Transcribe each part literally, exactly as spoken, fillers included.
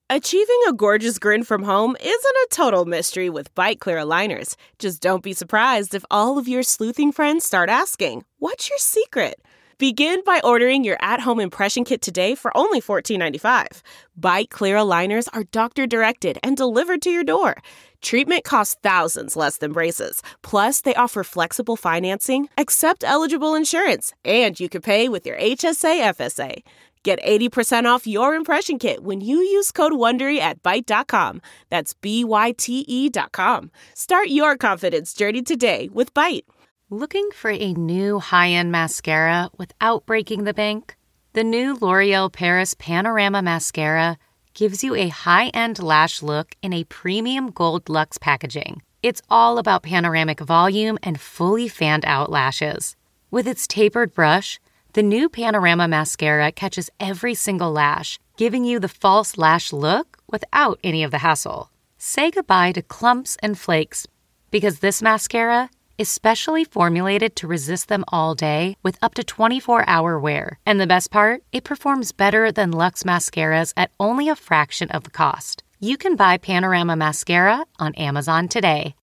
Achieving a gorgeous grin from home isn't a total mystery with Byte Clear aligners. Just don't be surprised if all of your sleuthing friends start asking, "What's your secret?" Begin by ordering your at-home impression kit today for only fourteen ninety-five. Byte Clear aligners are doctor-directed and delivered to your door. Treatment costs thousands less than braces. Plus, they offer flexible financing, accept eligible insurance, and you can pay with your H S A F S A. Get eighty percent off your impression kit when you use code WONDERY at Byte dot com. That's B Y T E dot com. Start your confidence journey today with Byte. Looking for a new high-end mascara without breaking the bank? The new L'Oreal Paris Panorama Mascara gives you a high-end lash look in a premium gold luxe packaging. It's all about panoramic volume and fully fanned-out lashes. With its tapered brush, the new Panorama Mascara catches every single lash, giving you the false lash look without any of the hassle. Say goodbye to clumps and flakes, because this mascara is specially formulated to resist them all day with up to twenty-four hour wear. And the best part? It performs better than Luxe mascaras at only a fraction of the cost. You can buy Panorama Mascara on Amazon today.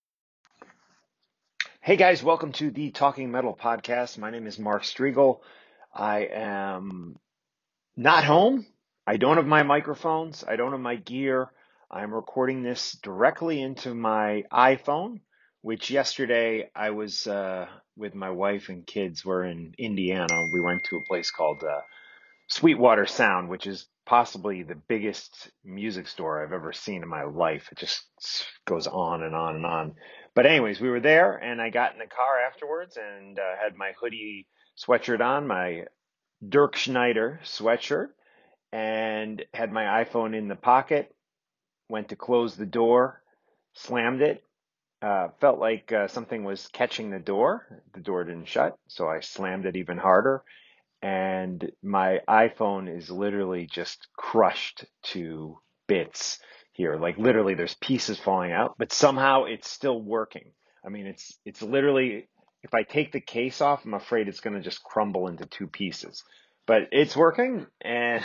Hey guys, welcome to the Talking Metal podcast. My name is Mark Striegel. I am not home. I don't have my microphones. I don't have my gear. I'm recording this directly into my iPhone, which yesterday I was uh, with my wife and kids. We're in Indiana. We went to a place called uh, Sweetwater Sound, which is possibly the biggest music store I've ever seen in my life. It just goes on and on and on. But anyways, we were there, and I got in the car afterwards and uh, had my hoodie sweatshirt on, my Dirk Schneider sweatshirt, and had my iPhone in the pocket, went to close the door, slammed it, uh, felt like uh, something was catching the door. The door didn't shut, so I slammed it even harder, and my iPhone is literally just crushed to bits here. Like literally there's pieces falling out, but somehow it's still working. I mean, it's it's literally, if I take the case off, I'm afraid it's going to just crumble into two pieces. But it's working, and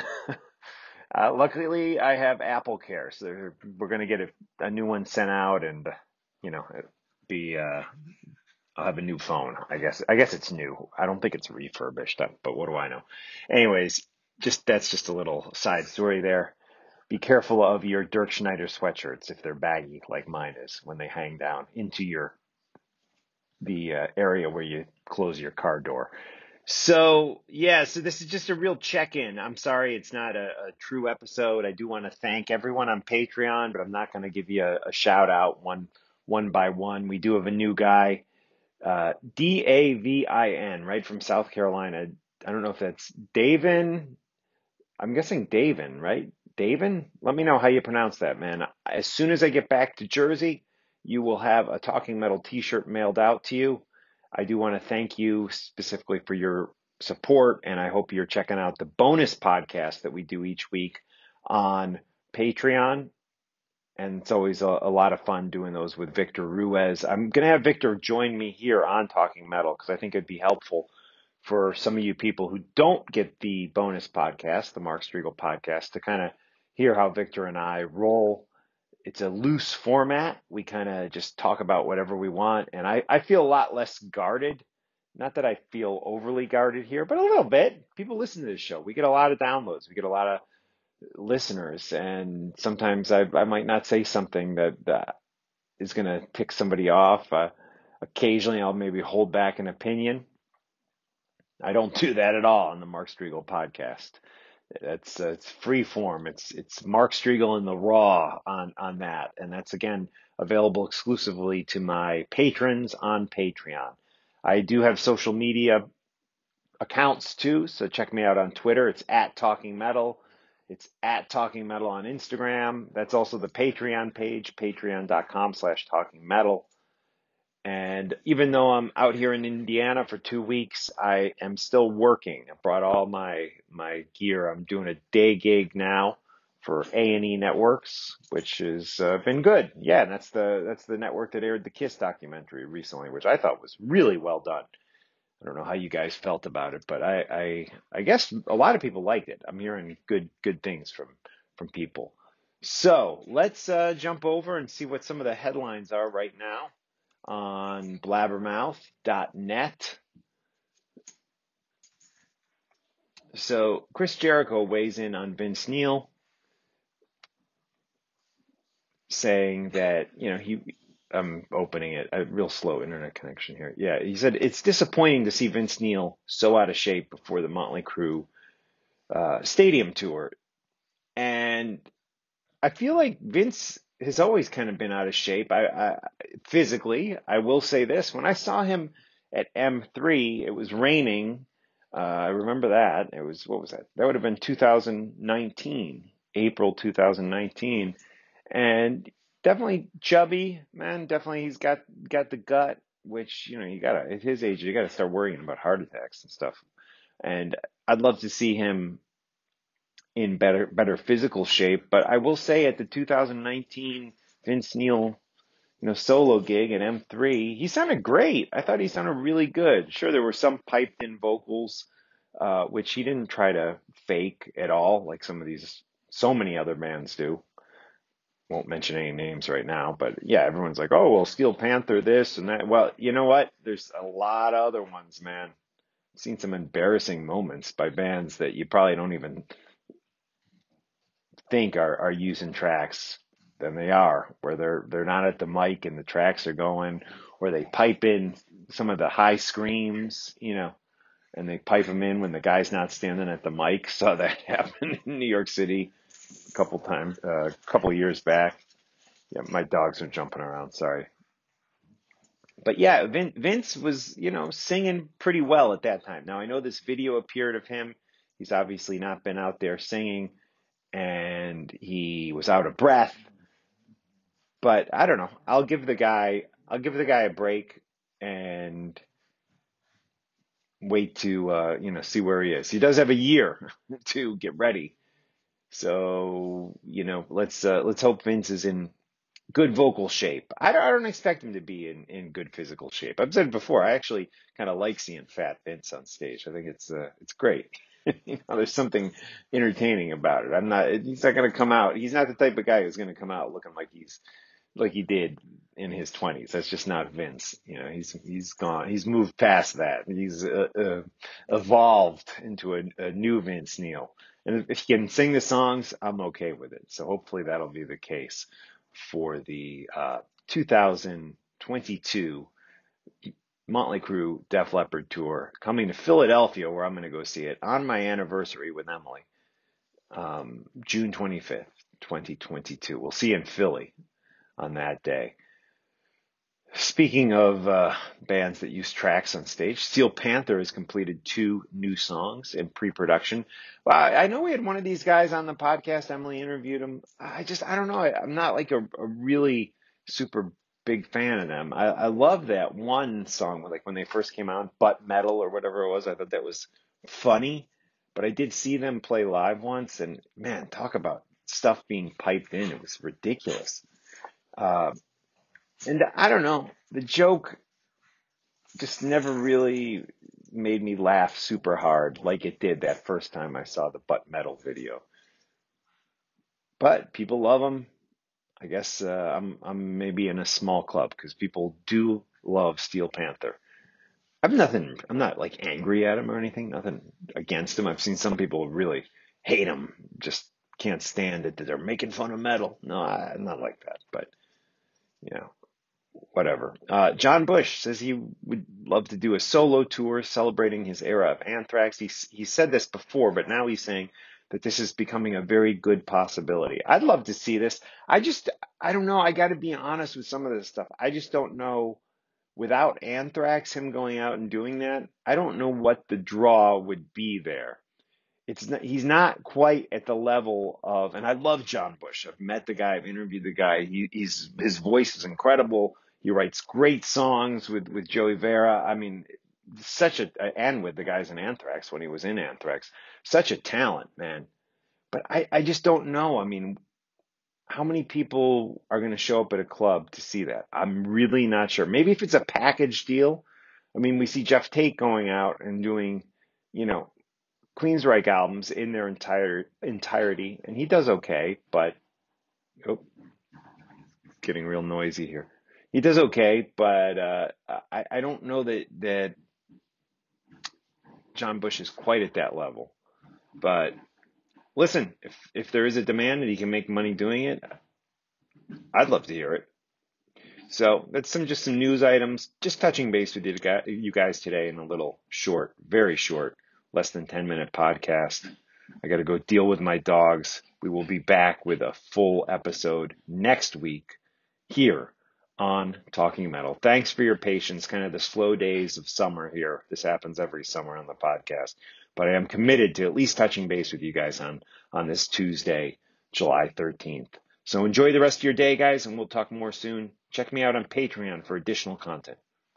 uh, luckily I have Apple Care, so we're going to get a, a new one sent out, and you know, be uh, I'll have a new phone. I guess I guess it's new. I don't think it's refurbished, but what do I know? Anyways, just that's just a little side story there. Be careful of your Dirk Schneider sweatshirts if they're baggy like mine is when they hang down into your the uh, area where you close your car door. So, yeah, so this is just a real check-in. I'm sorry it's not a, a true episode. I do want to thank everyone on Patreon, but I'm not going to give you a, a shout-out one one by one. We do have a new guy, uh, D A V I N, right from South Carolina. I don't know if that's Davin. I'm guessing Davin, right? Davin? Let me know how you pronounce that, man. As soon as I get back to Jersey, you will have a Talking Metal t-shirt mailed out to you. I do want to thank you specifically for your support, and I hope you're checking out the bonus podcast that we do each week on Patreon. And it's always a, a lot of fun doing those with Victor Ruiz. I'm going to have Victor join me here on Talking Metal because I think it'd be helpful for some of you people who don't get the bonus podcast, the Mark Striegel podcast, to kind of hear how Victor and I roll. It's a loose format. We kind of just talk about whatever we want. And I, I feel a lot less guarded. Not that I feel overly guarded here, but a little bit. People listen to this show. We get a lot of downloads. We get a lot of listeners. And sometimes I, I might not say something that, that is going to tick somebody off. Uh, occasionally, I'll maybe hold back an opinion. I don't do that at all on the Mark Striegel podcast. That's uh, it's free form. It's it's Mark Striegel in the raw on on that, and that's again available exclusively to my patrons on Patreon. I do have social media accounts too, so check me out on Twitter. It's at Talking Metal. It's at Talking Metal on Instagram. That's also the Patreon page, patreon dot com slash Talking Metal. And even though I'm out here in Indiana for two weeks, I am still working. I brought all my my gear. I'm doing a day gig now for A and E Networks, which has uh, been good. Yeah, and that's the that's the network that aired the Kiss documentary recently, which I thought was really well done. I don't know how you guys felt about it, but I I, I guess a lot of people liked it. I'm hearing good good things from from people. So let's uh, jump over and see what some of the headlines are right now on blabbermouth dot net. So Chris Jericho weighs in on Vince Neil, saying that, you know, he, I'm opening it, a real slow internet connection here. Yeah, he said, it's disappointing to see Vince Neil so out of shape before the Motley Crue uh, stadium tour. And I feel like Vince has always kind of been out of shape. I, I physically, I will say this: when I saw him at M three, it was raining. Uh, I remember that. It was, what was that? That would have been two thousand nineteen, April two thousand nineteen, and definitely chubby, man. Definitely, he's got got the gut, which, you know, you gotta, at his age, you gotta start worrying about heart attacks and stuff. And I'd love to see him in better better physical shape. But I will say, at the two thousand nineteen Vince Neil, you know, solo gig at M three, he sounded great. I thought he sounded really good. Sure, there were some piped in vocals, uh, which he didn't try to fake at all, like some of these, so many other bands do. Won't mention any names right now, but yeah, everyone's like, oh, well, Steel Panther, this and that. Well, you know what? There's a lot of other ones, man. I've seen some embarrassing moments by bands that you probably don't even think are, are using tracks than they are, where they're they're not at the mic and the tracks are going, or they pipe in some of the high screams, you know, and they pipe them in when the guy's not standing at the mic. Saw that happen in New York City a couple times, uh, a couple years back. Yeah, my dogs are jumping around. Sorry. But yeah, Vin, Vince was, you know, singing pretty well at that time. Now, I know this video appeared of him. He's obviously not been out there singing, and he was out of breath. But I don't know. I'll give the guy, I'll give the guy a break and wait to, uh, you know, see where he is. He does have a year to get ready. So, you know, let's, uh, let's hope Vince is in good vocal shape. I don't, I don't expect him to be in, in good physical shape. I've said before, I actually kind of like seeing fat Vince on stage. I think it's, uh, it's great. You know, there's something entertaining about it. I'm not, he's not going to come out. He's not the type of guy who's going to come out looking like he's, like he did in his twenties. That's just not Vince. You know, he's, he's gone, he's moved past that. He's, uh, uh, evolved into a, a new Vince Neil. And if he can sing the songs, I'm okay with it. So hopefully that'll be the case for the uh, two thousand twenty-two Motley Crue Def Leppard tour, coming to Philadelphia, where I'm going to go see it on my anniversary with Emily, um, June twenty-fifth, twenty twenty-two. We'll see you in Philly on that day. Speaking of uh, bands that use tracks on stage, Steel Panther has completed two new songs in pre-production. Well, I I know we had one of these guys on the podcast. Emily interviewed him. I just, I don't know. I, I'm not like a, a really super big fan of them. I, I love that one song, like when they first came out, Butt Metal or whatever it was. I thought that was funny. But I did see them play live once, and man, talk about stuff being piped in. It was ridiculous. Uh, And I don't know, the joke just never really made me laugh super hard like it did that first time I saw the Butt Metal video. But people love them. I guess uh, I'm I'm maybe in a small club because people do love Steel Panther. I'm nothing. I'm not like angry at him or anything. Nothing against him. I've seen some people really hate him. Just can't stand it that they're making fun of metal. No, I, I'm not like that. But you know. Whatever. Uh, John Bush says he would love to do a solo tour celebrating his era of Anthrax. He, he said this before, but now he's saying that this is becoming a very good possibility. I'd love to see this. I just, I don't know. I got to be honest with some of this stuff. I just don't know, without Anthrax, him going out and doing that, I don't know what the draw would be there. It's not, he's not quite at the level of, and I love John Bush. I've met the guy, I've interviewed the guy. He, he's, his voice is incredible. He writes great songs with, with Joey Vera. I mean, such a, and with the guys in Anthrax when he was in Anthrax, such a talent, man. But I, I just don't know. I mean, how many people are going to show up at a club to see that? I'm really not sure. Maybe if it's a package deal. I mean, we see Jeff Tate going out and doing, you know, Queensryche albums in their entire entirety, and he does okay, but Oh, it's getting real noisy here. He does okay, but uh, I, I don't know that, that John Bush is quite at that level. But listen, if, if there is a demand and he can make money doing it, I'd love to hear it. So that's some just some news items, just touching base with you guys today in a little short, very short, less than ten minute podcast. I got to go deal with my dogs. We will be back with a full episode next week here on Talking Metal. Thanks for your patience, kind of the slow days of summer here. This happens every summer on the podcast, but I am committed to at least touching base with you guys on, on this Tuesday, July thirteenth. So enjoy the rest of your day, guys, and we'll talk more soon. Check me out on Patreon for additional content.